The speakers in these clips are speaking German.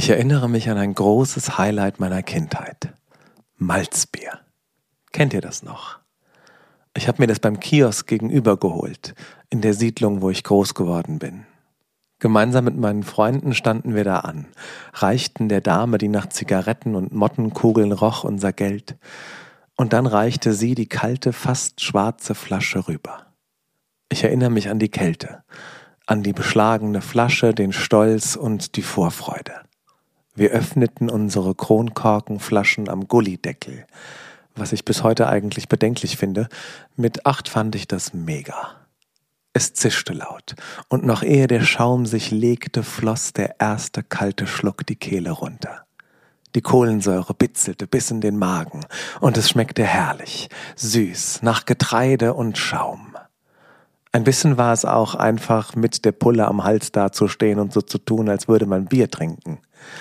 Ich erinnere mich an ein großes Highlight meiner Kindheit. Malzbier. Kennt ihr das noch? Ich habe mir das beim Kiosk gegenüber geholt, in der Siedlung, wo ich groß geworden bin. Gemeinsam mit meinen Freunden standen wir da an, reichten der Dame, die nach Zigaretten und Mottenkugeln roch, unser Geld. Und dann reichte sie die kalte, fast schwarze Flasche rüber. Ich erinnere mich an die Kälte, an die beschlagene Flasche, den Stolz und die Vorfreude. Wir öffneten unsere Kronkorkenflaschen am Gullideckel, was ich bis heute eigentlich bedenklich finde. Mit 8 fand ich das mega. Es zischte laut, und noch ehe der Schaum sich legte, floss der erste kalte Schluck die Kehle runter. Die Kohlensäure bitzelte bis in den Magen, und es schmeckte herrlich, süß, nach Getreide und Schaum. Ein bisschen war es auch einfach, mit der Pulle am Hals dazustehen und so zu tun, als würde man Bier trinken.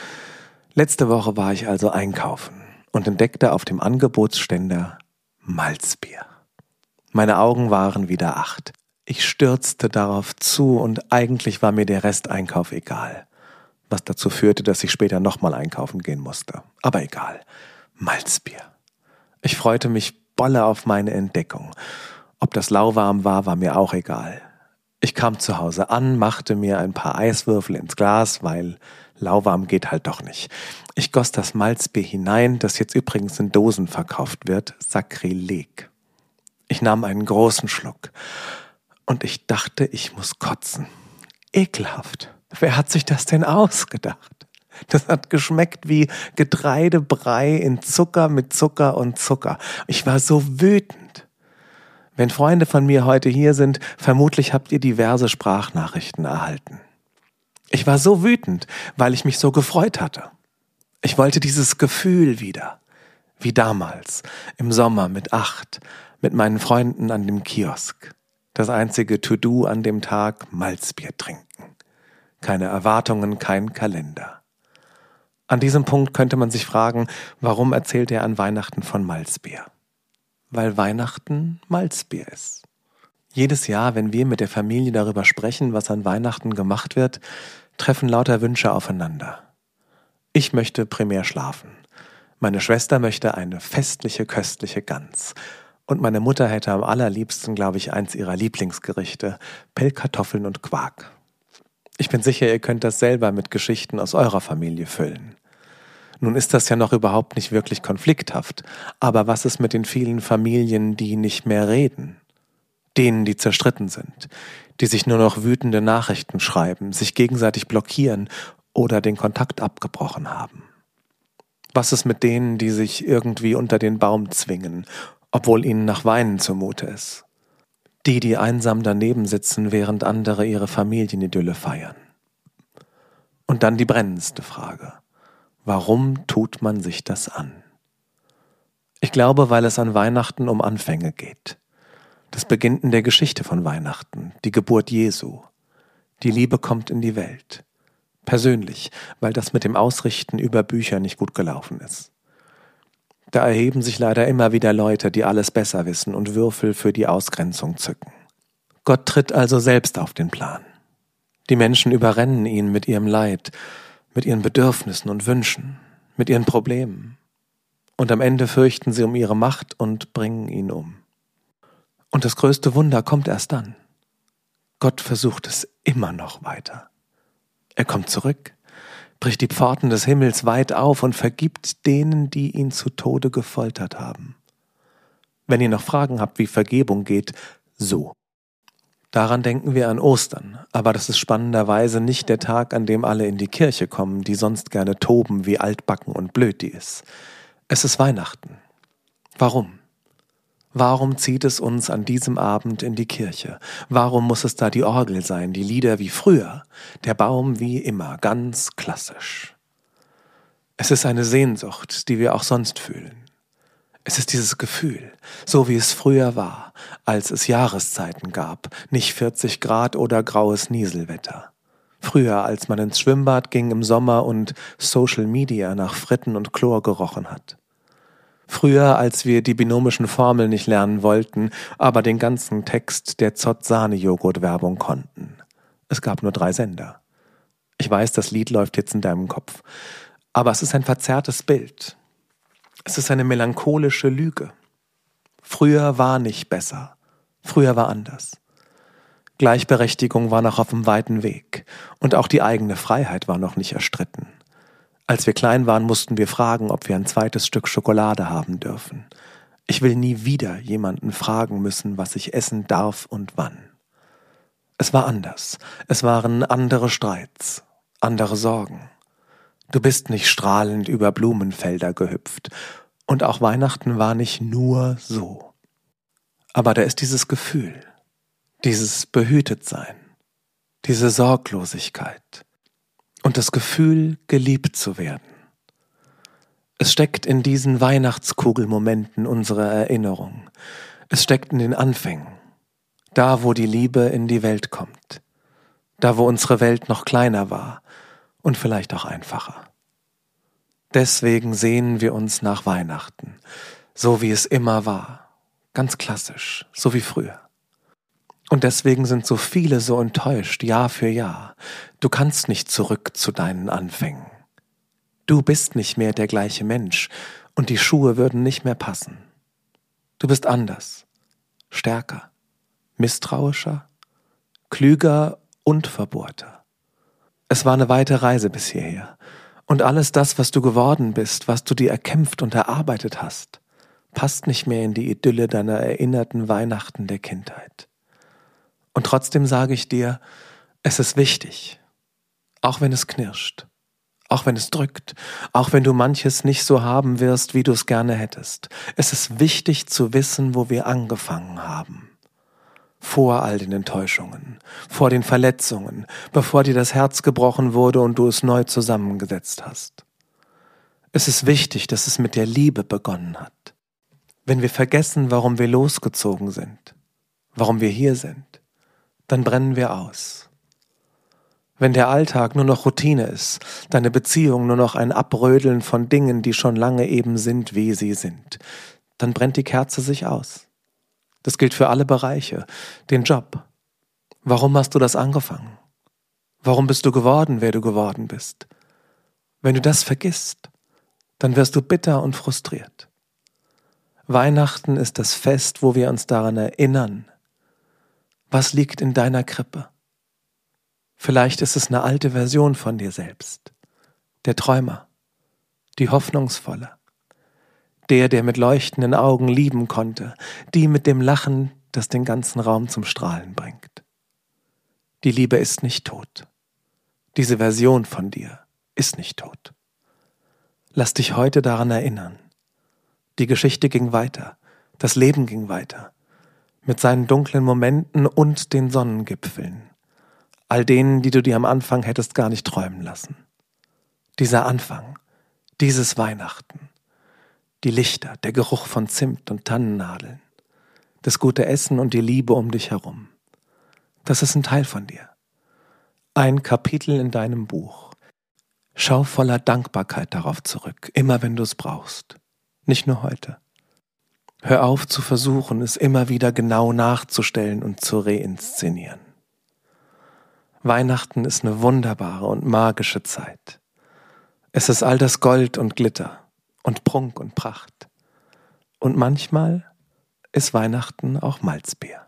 Letzte Woche war ich also einkaufen und entdeckte auf dem Angebotsständer Malzbier. Meine Augen waren wieder 8. Ich stürzte darauf zu und eigentlich war mir der Resteinkauf egal, was dazu führte, dass ich später nochmal einkaufen gehen musste. Aber egal, Malzbier. Ich freute mich bolle auf meine Entdeckung. Ob das lauwarm war, war mir auch egal. Ich kam zu Hause an, machte mir ein paar Eiswürfel ins Glas, weil lauwarm geht halt doch nicht. Ich goss das Malzbier hinein, das jetzt übrigens in Dosen verkauft wird. Sakrileg. Ich nahm einen großen Schluck und ich dachte, ich muss kotzen. Ekelhaft. Wer hat sich das denn ausgedacht? Das hat geschmeckt wie Getreidebrei in Zucker mit Zucker und Zucker. Ich war so wütend. Wenn Freunde von mir heute hier sind, vermutlich habt ihr diverse Sprachnachrichten erhalten. Ich war so wütend, weil ich mich so gefreut hatte. Ich wollte dieses Gefühl wieder, wie damals, im Sommer mit 8, mit meinen Freunden an dem Kiosk. Das einzige To-Do an dem Tag, Malzbier trinken. Keine Erwartungen, kein Kalender. An diesem Punkt könnte man sich fragen, warum erzählt er an Weihnachten von Malzbier? Weil Weihnachten Malzbier ist. Jedes Jahr, wenn wir mit der Familie darüber sprechen, was an Weihnachten gemacht wird, treffen lauter Wünsche aufeinander. Ich möchte primär schlafen. Meine Schwester möchte eine festliche, köstliche Gans. Und meine Mutter hätte am allerliebsten, glaube ich, eins ihrer Lieblingsgerichte, Pellkartoffeln und Quark. Ich bin sicher, ihr könnt das selber mit Geschichten aus eurer Familie füllen. Nun ist das ja noch überhaupt nicht wirklich konflikthaft, aber was ist mit den vielen Familien, die nicht mehr reden? Denen, die zerstritten sind, die sich nur noch wütende Nachrichten schreiben, sich gegenseitig blockieren oder den Kontakt abgebrochen haben? Was ist mit denen, die sich irgendwie unter den Baum zwingen, obwohl ihnen nach Weinen zumute ist? Die einsam daneben sitzen, während andere ihre Familienidylle feiern. Und dann die brennendste Frage. Warum tut man sich das an? Ich glaube, weil es an Weihnachten um Anfänge geht. Das beginnt in der Geschichte von Weihnachten, die Geburt Jesu. Die Liebe kommt in die Welt. Persönlich, weil das mit dem Ausrichten über Bücher nicht gut gelaufen ist. Da erheben sich leider immer wieder Leute, die alles besser wissen und Würfel für die Ausgrenzung zücken. Gott tritt also selbst auf den Plan. Die Menschen überrennen ihn mit ihrem Leid, mit ihren Bedürfnissen und Wünschen, mit ihren Problemen. Und am Ende fürchten sie um ihre Macht und bringen ihn um. Und das größte Wunder kommt erst dann. Gott versucht es immer noch weiter. Er kommt zurück, bricht die Pforten des Himmels weit auf und vergibt denen, die ihn zu Tode gefoltert haben. Wenn ihr noch Fragen habt, wie Vergebung geht, so. Daran denken wir an Ostern, aber das ist spannenderweise nicht der Tag, an dem alle in die Kirche kommen, die sonst gerne toben, wie altbacken und blöd die ist. Es ist Weihnachten. Warum? Warum zieht es uns an diesem Abend in die Kirche? Warum muss es da die Orgel sein, die Lieder wie früher, der Baum wie immer, ganz klassisch? Es ist eine Sehnsucht, die wir auch sonst fühlen. Es ist dieses Gefühl, so wie es früher war, als es Jahreszeiten gab, nicht 40 Grad oder graues Nieselwetter. Früher, als man ins Schwimmbad ging im Sommer und Social Media nach Fritten und Chlor gerochen hat. Früher, als wir die binomischen Formeln nicht lernen wollten, aber den ganzen Text der Zott-Sahne-Joghurt-Werbung konnten. Es gab nur 3 Sender. Ich weiß, das Lied läuft jetzt in deinem Kopf. Aber es ist ein verzerrtes Bild. Es ist eine melancholische Lüge. Früher war nicht besser. Früher war anders. Gleichberechtigung war noch auf dem weiten Weg. Und auch die eigene Freiheit war noch nicht erstritten. Als wir klein waren, mussten wir fragen, ob wir ein zweites Stück Schokolade haben dürfen. Ich will nie wieder jemanden fragen müssen, was ich essen darf und wann. Es war anders. Es waren andere Streits, andere Sorgen. Du bist nicht strahlend über Blumenfelder gehüpft. Und auch Weihnachten war nicht nur so. Aber da ist dieses Gefühl, dieses Behütetsein, diese Sorglosigkeit und das Gefühl, geliebt zu werden. Es steckt in diesen Weihnachtskugelmomenten unserer Erinnerung. Es steckt in den Anfängen. Da, wo die Liebe in die Welt kommt. Da, wo unsere Welt noch kleiner war und vielleicht auch einfacher. Deswegen sehnen wir uns nach Weihnachten, so wie es immer war. Ganz klassisch, so wie früher. Und deswegen sind so viele so enttäuscht, Jahr für Jahr. Du kannst nicht zurück zu deinen Anfängen. Du bist nicht mehr der gleiche Mensch und die Schuhe würden nicht mehr passen. Du bist anders, stärker, misstrauischer, klüger und verbohrter. Es war eine weite Reise bis hierher. Und alles das, was du geworden bist, was du dir erkämpft und erarbeitet hast, passt nicht mehr in die Idylle deiner erinnerten Weihnachten der Kindheit. Und trotzdem sage ich dir, es ist wichtig, auch wenn es knirscht, auch wenn es drückt, auch wenn du manches nicht so haben wirst, wie du es gerne hättest. Es ist wichtig zu wissen, wo wir angefangen haben. Vor all den Enttäuschungen, vor den Verletzungen, bevor dir das Herz gebrochen wurde und du es neu zusammengesetzt hast. Es ist wichtig, dass es mit der Liebe begonnen hat. Wenn wir vergessen, warum wir losgezogen sind, warum wir hier sind, dann brennen wir aus. Wenn der Alltag nur noch Routine ist, deine Beziehung nur noch ein Abrödeln von Dingen, die schon lange eben sind, wie sie sind, dann brennt die Kerze sich aus. Das gilt für alle Bereiche. Den Job. Warum hast du das angefangen? Warum bist du geworden, wer du geworden bist? Wenn du das vergisst, dann wirst du bitter und frustriert. Weihnachten ist das Fest, wo wir uns daran erinnern, was liegt in deiner Krippe. Vielleicht ist es eine alte Version von dir selbst. Der Träumer, die Hoffnungsvolle, der mit leuchtenden Augen lieben konnte, die mit dem Lachen, das den ganzen Raum zum Strahlen bringt. Die Liebe ist nicht tot. Diese Version von dir ist nicht tot. Lass dich heute daran erinnern. Die Geschichte ging weiter, das Leben ging weiter, mit seinen dunklen Momenten und den Sonnengipfeln, all denen, die du dir am Anfang hättest gar nicht träumen lassen. Dieser Anfang, dieses Weihnachten, die Lichter, der Geruch von Zimt und Tannennadeln, das gute Essen und die Liebe um dich herum. Das ist ein Teil von dir. Ein Kapitel in deinem Buch. Schau voller Dankbarkeit darauf zurück, immer wenn du es brauchst. Nicht nur heute. Hör auf zu versuchen, es immer wieder genau nachzustellen und zu reinszenieren. Weihnachten ist eine wunderbare und magische Zeit. Es ist all das Gold und Glitter und Prunk und Pracht. Und manchmal ist Weihnachten auch Malzbier.